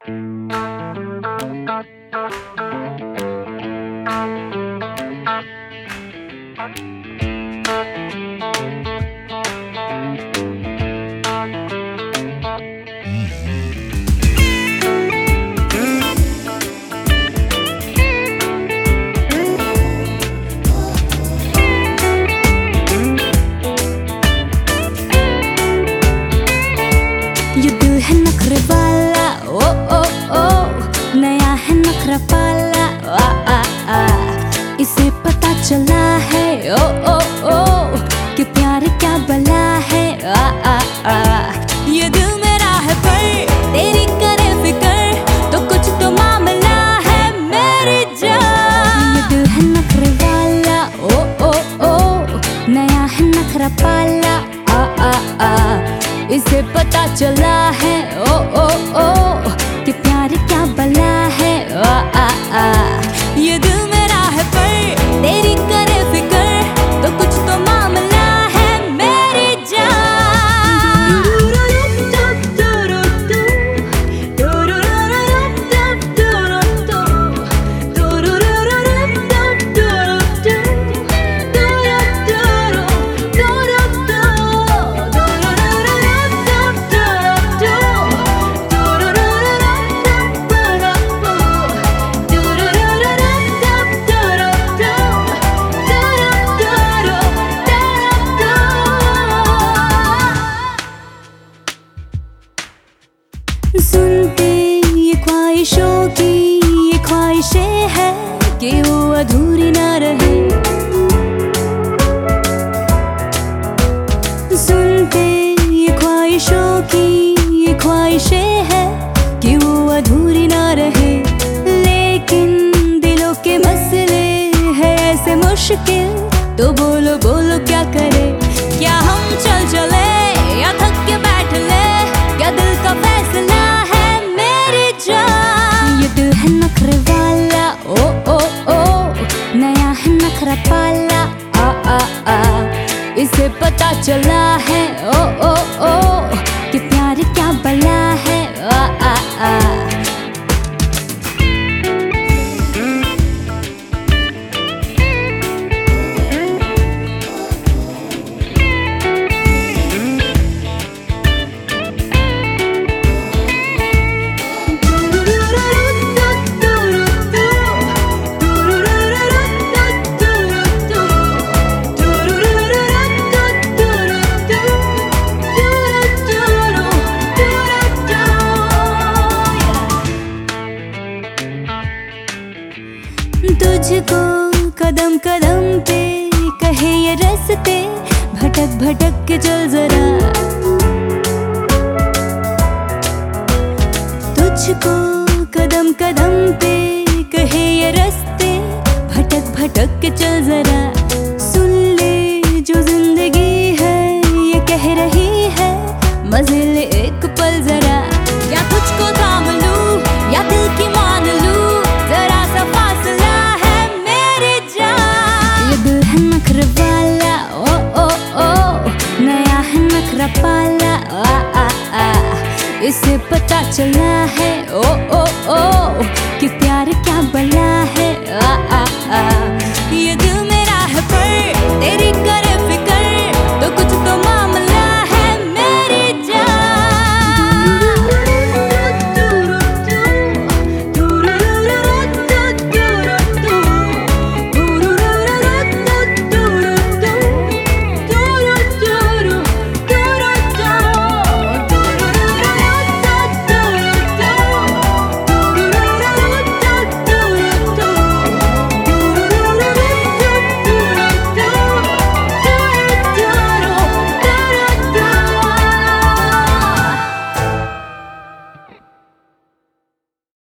ये दिल है नखरे वाला, ओ ओ ओ, नया है नखरा पाला, आ आ आ, इसे पता चला है, ओ ओ ओ, कि प्यार क्या बला है, आ आ आ। ये दिल मेरा है पर तेरी करे फिकर, तो कुछ तो मामला है मेरी जान। ये दिल है नखरे वाला, ओ ओ ओ, नया है नखरा पाला, आ आ आ, इसे पता चला है, ओ ओ ओ, कि प्यार क्या बला है, आ आ आ। ये दिल मेरा है पर तेरी करे फिकर, तो कुछ तो मामला है मेरी सुनते ये ख्वाहिशों की ये ख्वाहिशें हैं कि वो अधूरी ना रहे। सुनते ये ख्वाहिशों की ये ख्वाहिशें हैं कि वो अधूरी ना रहे। लेकिन दिलों के मसले हैं ऐसे मुश्किल, तो बोलो बोलो क्या करे। क्या हम चल चले या थक के बैठ ले, क्या दिल का फैसला है मेरी जान। ये दिल है नखरे वाला, ओ ओ ओ, नया है नखरा पाला, आ आ आ, इसे पता चला है, ओ ओ ओ, कि प्यार क्या बला है, आ आ आ। तुझको कदम कदम पे कहे ये रास्ते, भटक भटक के चल जरा। तुझको कदम कदम पे कहे ये रास्ते, भटक भटक के चल जरा। सुन ले जो जिंदगी है ये कह रही है, मजे ले एक पल जरा। या तुझको थाम लूं या दिल की मान लूं, जरा सा फासला है मेरी जान। ये दिल है नखरे वाला, ओ ओ ओ, नया है नखरा पाला, आ आ आ, इसे पता चला है, ओ ओ